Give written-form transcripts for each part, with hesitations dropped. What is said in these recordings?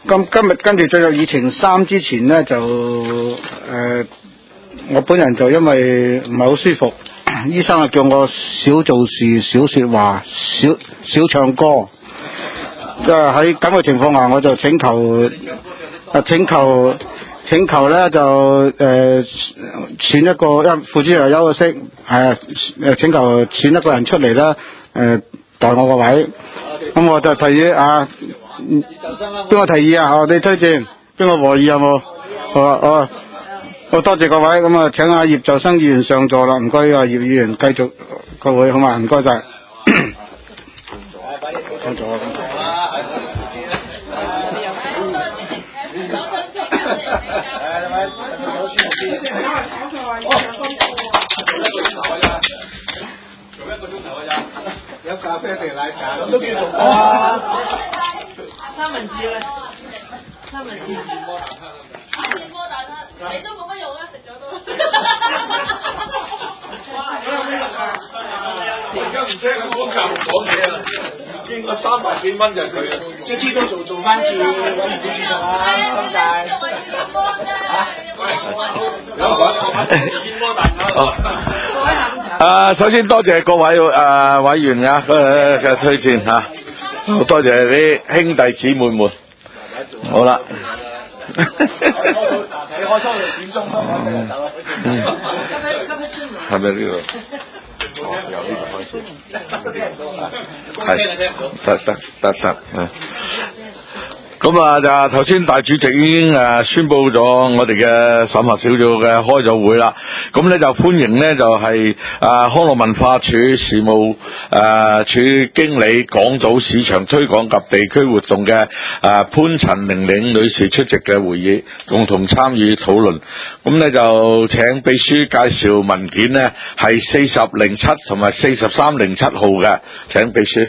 咁今日跟住進入議程3之前呢，就我本人就因為唔係好舒服，醫生叫我少做事、少說話、少唱歌。即係喺咁嘅情況下，我就請求咧就選一個副主席休息，請求選一個人出嚟啦，代我個位。咁我就提議啊，邊個提議啊？你推薦邊個和議有冇？好多謝各位。咁啊，請阿葉就生議員上座啦。唔該啊，葉議員繼續個會好嘛？唔該晒。上座啊！有咖啡定奶茶都幾好啊！ 三文治啊！三文治。電波大餐，你都冇乜用啊！食咗都。 而家唔聽佢講教講嘢啊！應該300幾蚊就係佢啊！ 即係知道做翻次委員會主席啦，多謝。 有講電波大餐。首先多謝各位委員嘅推薦嚇，多謝啲兄弟姊妹們。好啦。 你開初6點鐘都開始走啦。 係咪呢個？由呢度開始。得。咁啊，就頭先大主席已經宣布咗我哋嘅審核小組嘅開咗會啦。咁咧就歡迎咧就係康樂文化處事務處經理港島市場推廣及地區活動嘅潘陳玲玲女士出席嘅會議，共同參與討論。咁咧就請秘書介紹文件呢係4007同埋4307號嘅，請秘書。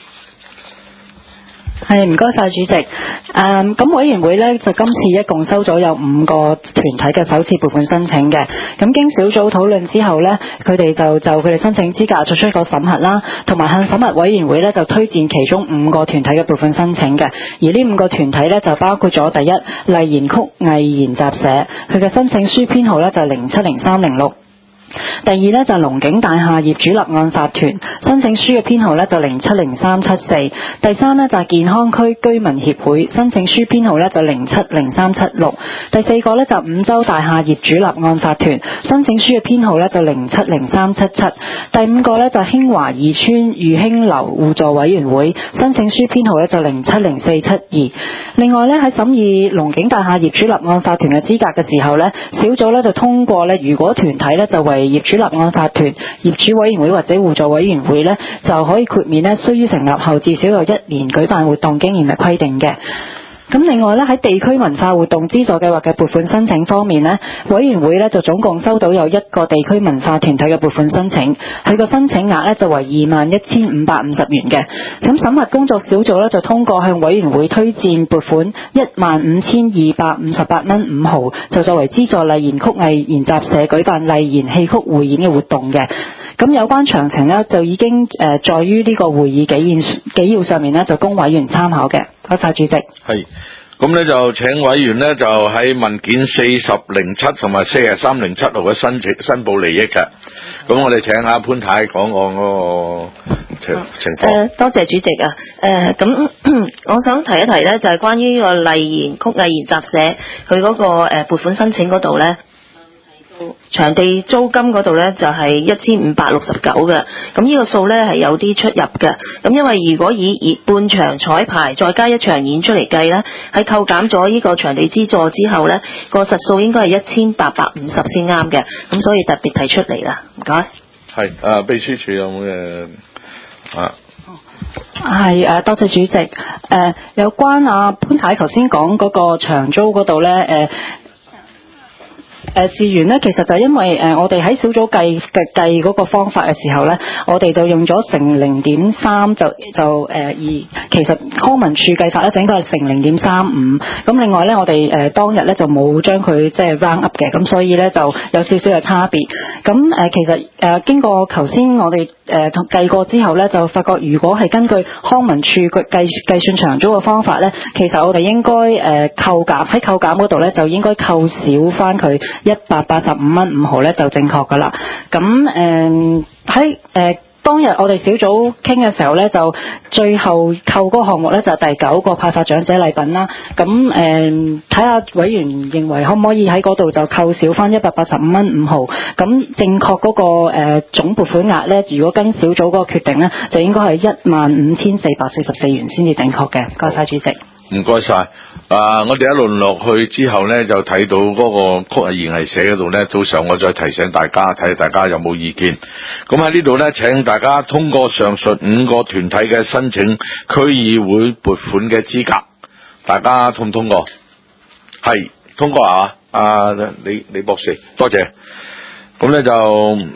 係，唔該晒主席。咁委員會呢，就今次一共收咗有5個團體嘅首次撥款申請嘅。咁經小組討論之後呢，佢哋就佢哋申請資格作出一個審核啦，同埋向審核委員會呢，就推薦其中5個團體嘅撥款申請嘅。而呢5個團體呢，就包括咗第一麗言曲藝研習社，佢嘅申請書編號呢，就070306。第二呢，就龍景大廈業主立案法團，申請書嘅編號呢，就070374。第三呢，就健康區居民協會，申請書編號呢，就070376。第四個呢，就五洲大廈業主立案法團，申請書嘅編號呢，就070377。第五個呢，就興華二村裕興樓互助委員會，申請書編號呢，就070472。另外呢，喺審議龍景大廈業主立案法團嘅資格嘅時候呢，小組呢就通過呢，如果團體呢就為業主立案法團、業主委員會或者互助委員會呢，就可以豁免呢須於成立後至少有1年舉辦活動經驗嘅規定嘅。咁另外呢，喺地區文化活動資助計劃嘅撥款申請方面呢，委員會呢就總共收到有1個地區文化團體嘅撥款申請，佢個申請額呢就為21,550元嘅。咁審核工作小組呢就通過向委員會推薦撥款15,258蚊5毫，就作為資助麗言曲藝研習社舉辦麗言戲曲匯演嘅活動嘅。咁有關詳情呢，就已經在於呢個會議紀要上面呢，就供委員參考嘅。多謝主席。 係，咁咧就請委員呢，就喺文件4007同埋4307號嘅申報利益嘅。咁我哋請阿潘太講講嗰個情況。 多謝主席啊。咁我想提一提呢，就係關於呢個麗言曲藝研習社佢嗰個撥款申請嗰度呢。場地租金嗰度呢，就係1569嘅，咁呢個數呢，係有啲出入嘅。咁因為如果以半場彩排再加1場演出嚟計呢，喺扣減咗呢個場地資助之後呢，個實數應該係1850先啱嘅，咁所以特別提出嚟啦。唔該。 係秘書處有冇嘅係多謝主席。有關潘太頭先講嗰個場租嗰度呢。事緣呢，其實就因為我哋喺小組計嗰個方法嘅時候呢，我哋就用咗乘0.3而其實康文署計法呢，就應該係乘0.35。咁另外呢，我哋當日呢就冇將佢即係 round up 嘅，咁所以呢就有少少嘅差別。咁其實經過頭先我哋計過之後咧，就發覺如果係根據康文署計算長租嘅方法咧，其實我哋應該扣減嗰度咧，就應該扣少翻佢185蚊5毫咧，就正確噶啦。咁當日我哋小組傾嘅時候咧，就最後扣嗰個項目咧就係第9個派發長者禮品啦。咁睇下委員認為可唔可以喺嗰度就扣少翻185蚊5毫。咁正確嗰個總撥款額咧，如果跟小組嗰個決定咧，就應該係15444元先至正確嘅。多謝主席。 唔該晒。我哋一輪落去之後呢，就睇到嗰個曲藝園藝社嗰度呢，到時候我再提醒大家，睇下大家有冇意見。咁喺呢度呢，請大家通過上述5個團體嘅申請區議會撥款嘅資格，大家通唔通過？係通過啊！李博士，多謝。咁呢就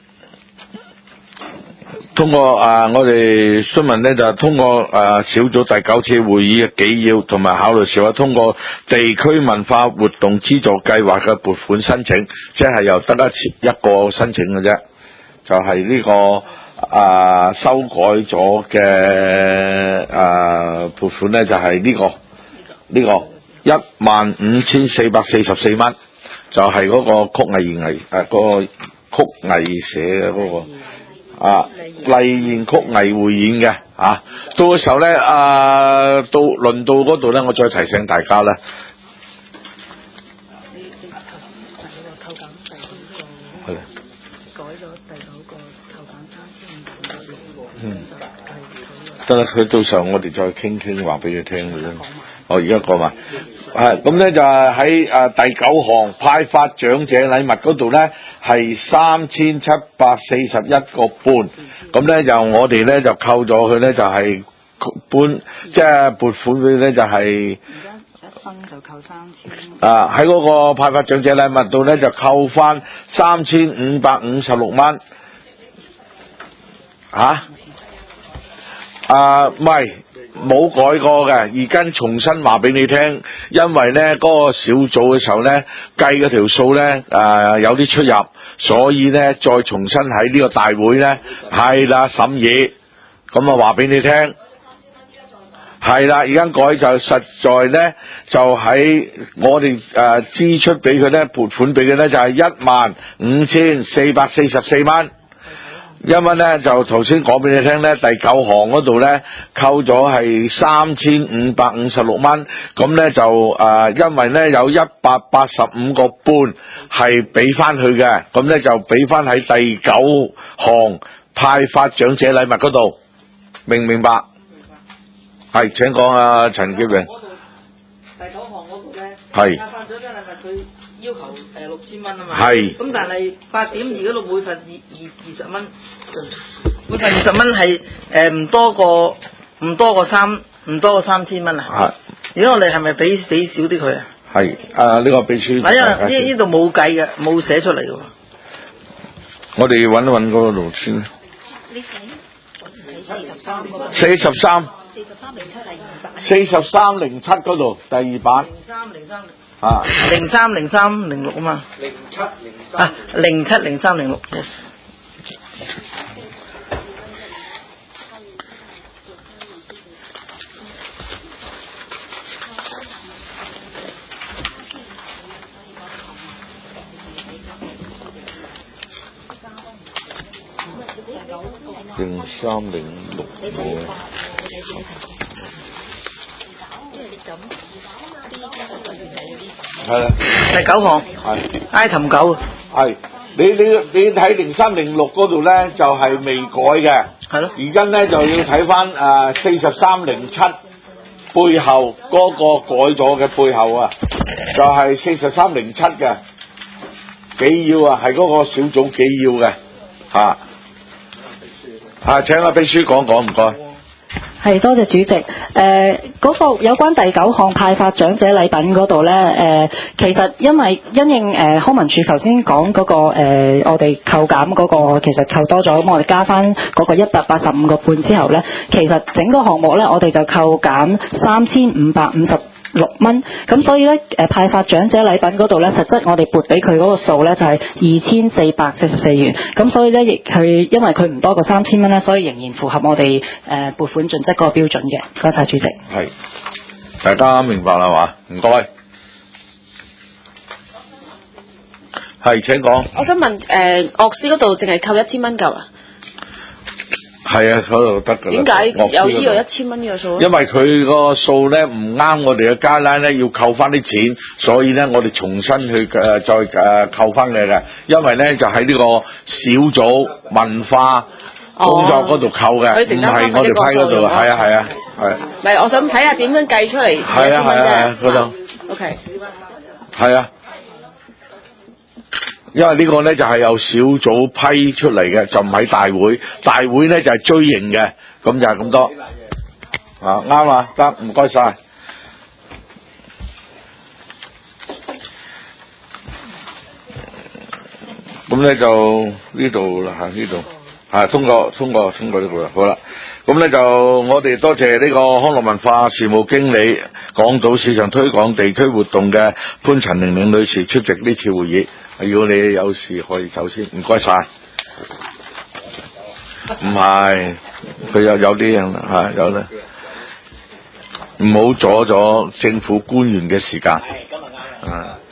通過我哋詢問呢，就通過小組第9次會議嘅紀要同埋考慮是否通過地區文化活動資助計劃嘅撥款申請，即係又得一個申請嘅啫，就係呢個修改咗嘅撥款呢，就係呢個15444蚊，就係嗰個曲藝嗰個曲藝社嘅嗰個。麗園曲藝匯演嘅到嘅時候咧，輪到嗰度咧，我再提醒大家咧。係。改咗第9個扣減3500得啦，佢到時候我哋再傾話俾佢聽嘅啫。而家講埋。咁咧就係喺第9項派發長者禮物嗰度咧，係3741個半，咁咧就我哋咧就扣咗佢咧，就係即係撥款佢咧就係而家1分就扣3000。喺嗰個派發長者禮物度咧就扣翻3556蚊。唔係。冇改過嘅，而家重新話俾你聽，因為呢嗰個小組嘅時候呢，計嗰條數呢有啲出入，所以呢再重新喺呢個大會呢係啦審議，咁啊話俾你聽，係啦，而家改就實在呢，就喺我哋支出俾佢呢，撥款俾佢呢，就係15444蚊。因為咧就頭先講俾你聽咧，第9項嗰度咧扣咗係3556蚊，咁咧就因為咧有185個半係俾翻佢嘅，咁咧就俾翻喺第9項派發長者禮物嗰度，明唔明白？係，請講陳潔榮。 第9項嗰度咧， 係派發長者禮物佢要求6000蚊啊嘛， 係。 咁但係8點2嗰度每份20蚊，每份20蚊係唔多過3000蚊啊。而家我哋係咪俾少啲佢啊？ 係呢個秘書。 嗱，因為呢度冇計嘅，冇寫出嚟嘅。 我哋揾一揾嗰度先。43 4307嗰度第2版。0306啊嘛。070306。0306係啦， 第9項係 item 9 係你睇0306嗰度咧就係未改嘅， 係咯， 而家咧就要睇翻4307背後嗰個改咗嘅背後啊，就係4307嘅紀要啊，係嗰個小組紀要嘅請阿秘書講唔該。 係，多謝主席。嗰個有關第9項派發長者禮品嗰度咧，其實因應康文署頭先講嗰個我哋扣減嗰個其實扣多咗，咁我哋加翻嗰個185個半之後咧，其實整個項目咧我哋就扣減3556 6蚊，咁所以咧派發長者禮品嗰度咧，實質我哋撥俾佢嗰個數咧就係2444元，咁所以咧亦佢因為佢唔多過3000蚊咧，所以仍然符合我哋撥款準則嗰個標準嘅。多謝主席。 係，大家明白啦嘛？唔該。係，請講。 我想問樂師嗰度淨係扣1000蚊夠啊？ 係啊，嗰度得㗎啦。 點解有呢個1000蚊呢個數？ 因為佢個數咧唔啱我哋嘅街欄咧，要扣翻啲錢，所以咧我哋重新去再扣翻佢嘅。因為咧就喺呢個小組文化工作嗰度扣嘅，唔係我哋批嗰度。係啊。 唔係，我想睇下點樣計出嚟。 係啊，嗰度。 OK。 係啊。因為呢個咧就係由小組批出嚟嘅，就唔係大會。大會咧就係追認嘅，咁就係咁多。啊，啱啊，得，唔該晒。咁咧就呢度啦，呢度通過呢度啦，好啦。咁咧就我哋多謝呢個康樂文化事務經理、港島市場推廣地區活動嘅潘陳玲玲女士出席呢次會議。如果你有事可以走先，唔該晒。唔係，佢有啲樣啦，有啦。唔好阻咗政府官員嘅時間。